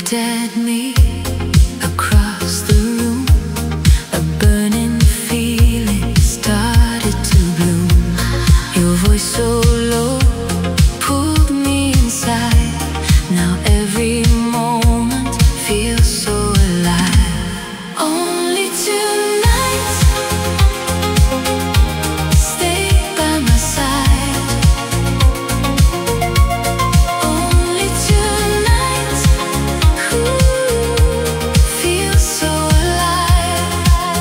looked at me across the room. A burning feeling started to bloom. Your voice so low pulled me inside. Now every moment feels so alive. Only tonight, stay by my side. Only tonight, feels so alive.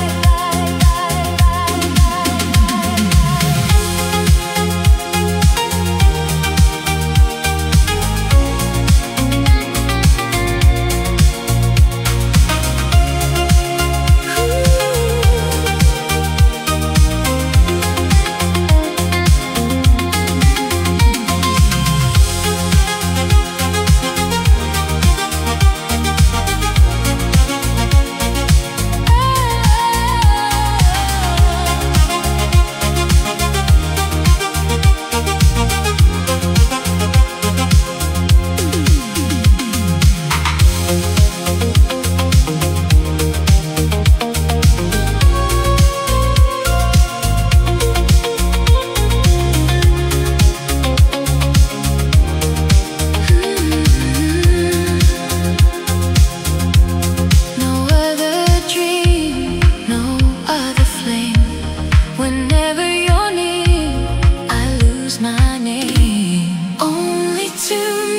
No other dream, no other flame. Whenever you're near, I lose my name. Only tonight.